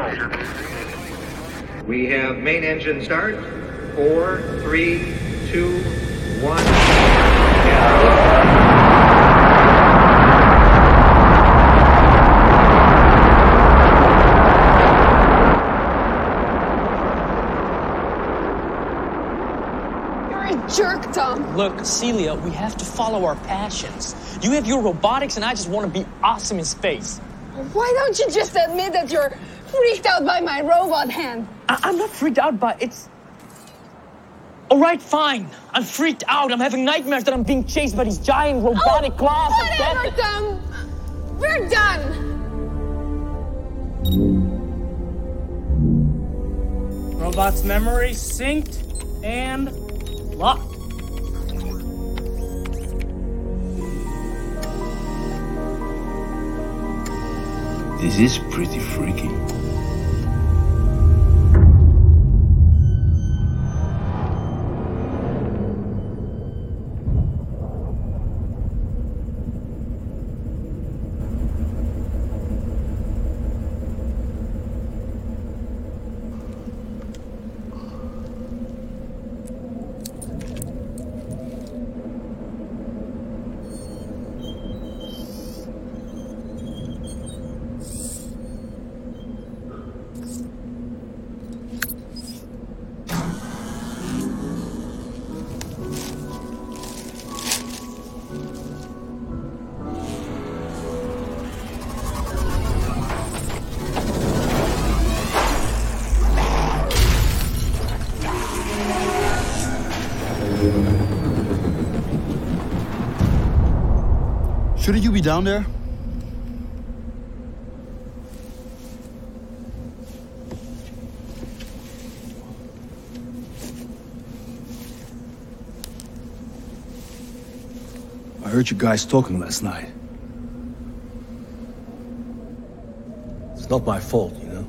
We have main engine start. 4, 3, 2, 1. Jerk, Tom. Look, Celia, we have to follow our passions. You have your robotics, and I just want to be awesome in space. Why don't you just admit that you're freaked out by my robot hand? I'm not freaked out by it's. All right, fine. I'm freaked out. I'm having nightmares that I'm being chased by these giant robotic claws. Whatever, Tom. We're done. Robot's memory synced and locked. This is pretty freaky. Shouldn't you be down there? I heard you guys talking last night. It's not my fault, you know?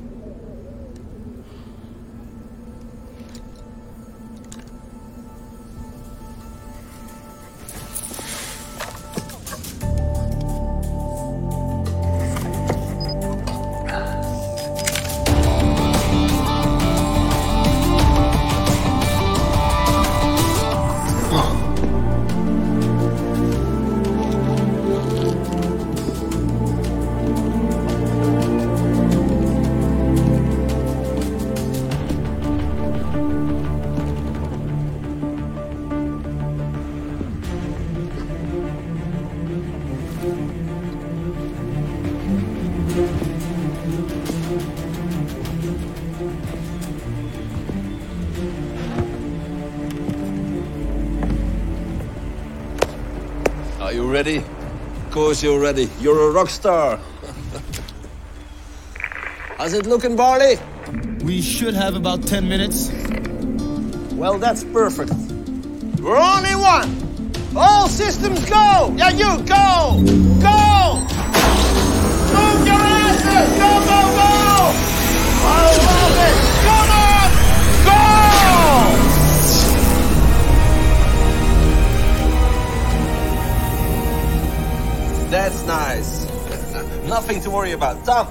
Are you ready? Of course you're ready. You're a rock star. How's it looking, Barley? We should have about 10 minutes. Well, that's perfect. We're only one. All systems go. Yeah, you go. Go. Move your asses. Go, go, go. I love it. Come on. Go. That's nice. Nothing to worry about. Tom.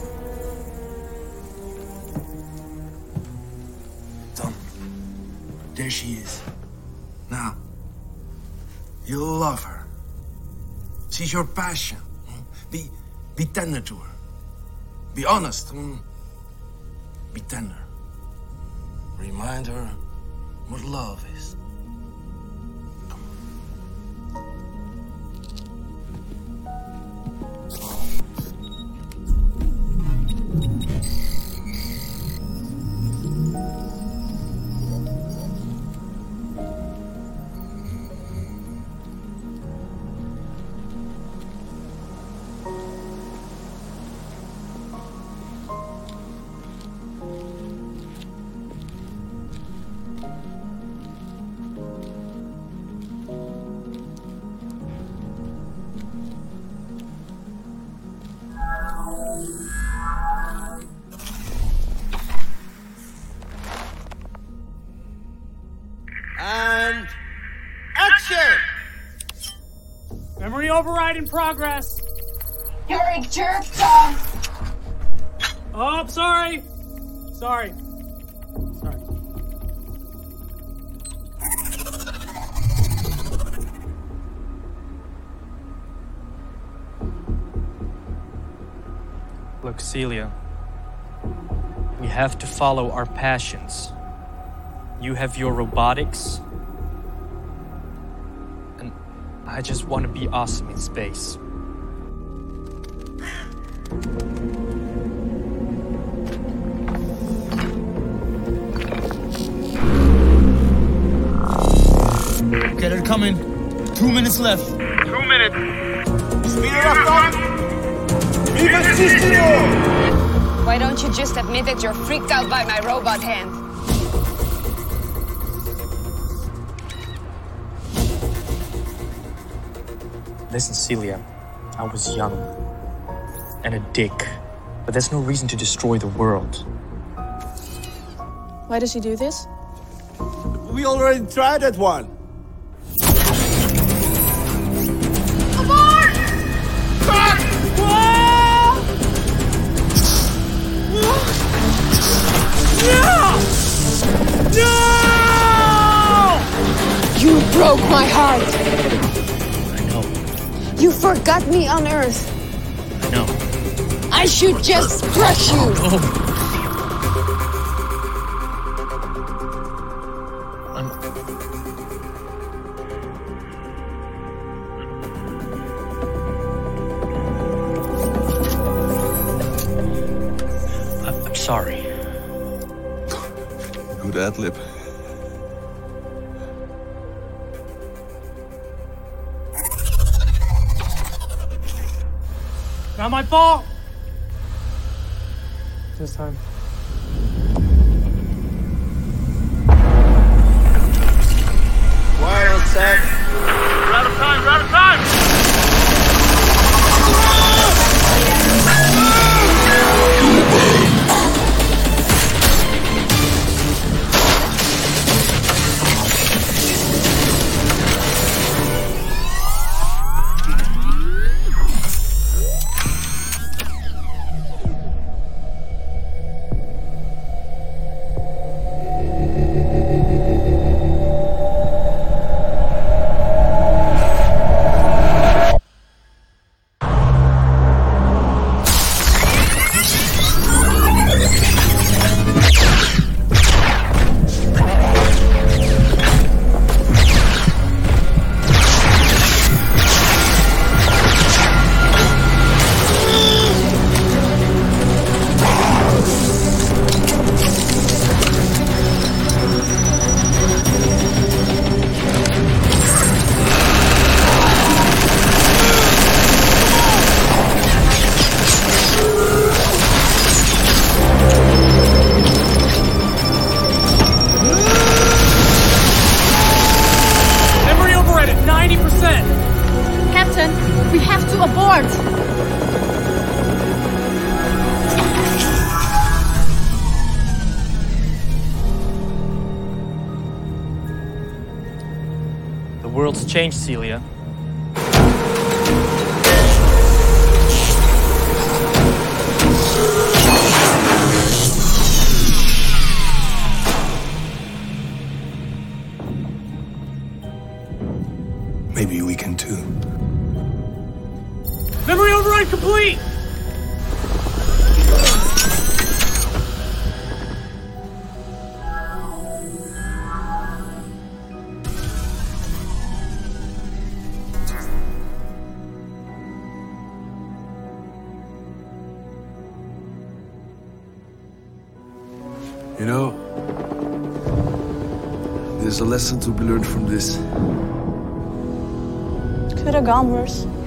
Tom, there she is. Now, you'll love her. She's your passion. Be tender to her. Be honest. Be tender. Remind her what love is. And action! Memory override in progress. You're a jerk, Tom. Oh, sorry. Sorry. Look, Celia, we have to follow our passions. You have your robotics, and I just want to be awesome in space. Okay, they're coming. 2 minutes left. 2 minutes. Speed it up, Tom. Vive el Sistino! Why don't you just admit that you're freaked out by my robot hand? Listen, Celia, I was young and a dick, but there's no reason to destroy the world. Why does he do this? We already tried that one. Abort! Fuck! No! You broke my heart. I know, You forgot me on Earth. I know. I should just crush you. I'm sorry. Good ad-lib. Not my fault. This time. Wild set. We're out of time, we're out of time! Captain, we have to abort! The world's changed, Celia. Maybe we can too. Memory override complete! You know, there's a lesson to be learned from this. Could have gone worse.